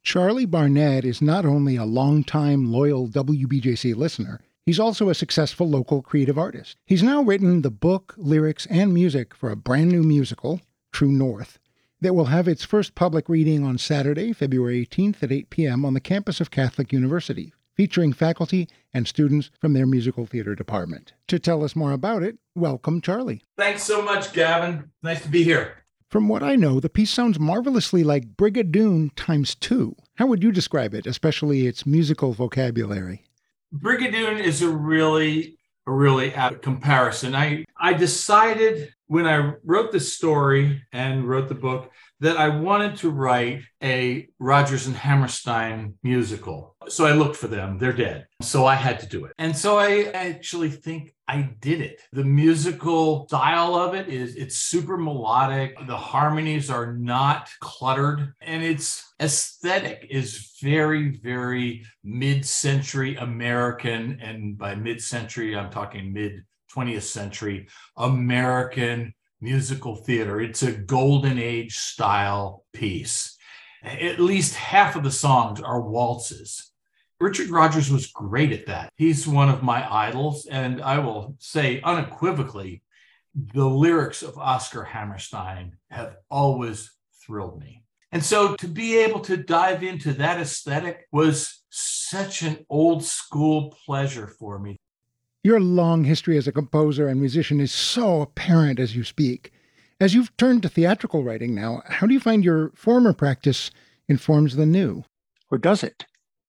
Charlie Barnett is not only a longtime loyal WBJC listener, he's also a successful local creative artist. He's now written the book, lyrics, and music for a brand new musical, True North, that will have its first public reading on Saturday, February 18th at 8 p.m. on the campus of Catholic University, featuring faculty and students from their musical theater department. To tell us more about it, welcome, Charlie. Thanks so much, Gavin. Nice to be here. From what I know, the piece sounds marvelously like Brigadoon times 2. How would you describe it, especially its musical vocabulary? Brigadoon is a really apt comparison. I decided when I wrote the story and wrote the book that I wanted to write a Rodgers and Hammerstein musical. So I looked for them. They're dead. So I had to do it. And so I actually think I did it. The musical style of it's super melodic. The harmonies are not cluttered. And its aesthetic is very, very mid-century American. And by mid-century, I'm talking mid-20th century American musical theater. It's a golden age style piece. At least half of the songs are waltzes. Richard Rodgers was great at that. He's one of my idols, and I will say unequivocally, the lyrics of Oscar Hammerstein have always thrilled me. And so to be able to dive into that aesthetic was such an old school pleasure for me. Your long history as a composer and musician is so apparent as you speak. As you've turned to theatrical writing now, how do you find your former practice informs the new? Or does it?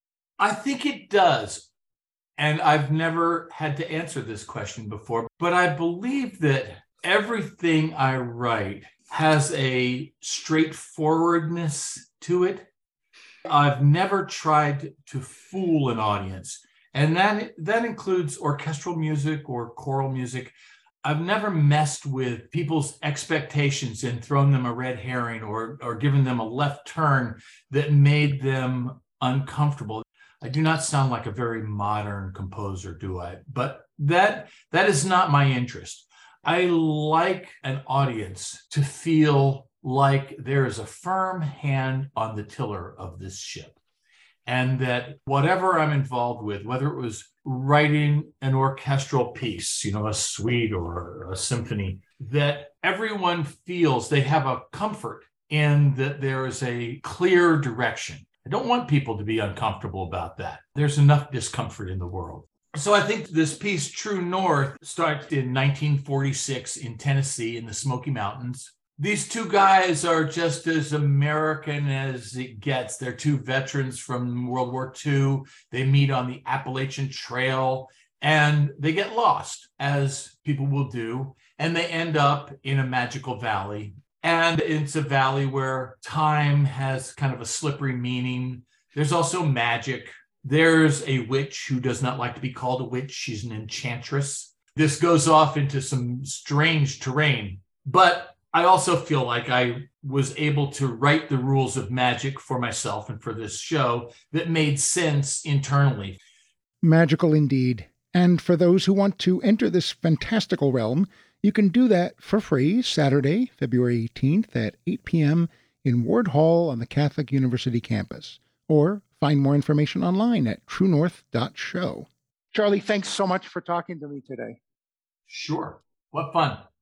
I think it does. And I've never had to answer this question before, but I believe that everything I write has a straightforwardness to it. I've never tried to fool an audience. And that includes orchestral music or choral music. I've never messed with people's expectations and thrown them a red herring or given them a left turn that made them uncomfortable. I do not sound like a very modern composer, do I? But that is not my interest. I like an audience to feel like there is a firm hand on the tiller of this ship. And that whatever I'm involved with, whether it was writing an orchestral piece, a suite or a symphony, that everyone feels they have a comfort in that there is a clear direction. I don't want people to be uncomfortable about that. There's enough discomfort in the world. So I think this piece, True North, starts in 1946 in Tennessee in the Smoky Mountains. These two guys are just as American as it gets. They're two veterans from World War II. They meet on the Appalachian Trail and they get lost, as people will do, and they end up in a magical valley. And it's a valley where time has kind of a slippery meaning. There's also magic. There's a witch who does not like to be called a witch. She's an enchantress. This goes off into some strange terrain, but I also feel like I was able to write the rules of magic for myself and for this show that made sense internally. Magical indeed. And for those who want to enter this fantastical realm, you can do that for free Saturday, February 18th at 8 p.m. in Ward Hall on the Catholic University campus. Or find more information online at truenorth.show. Charlie, thanks so much for talking to me today. Sure. What fun.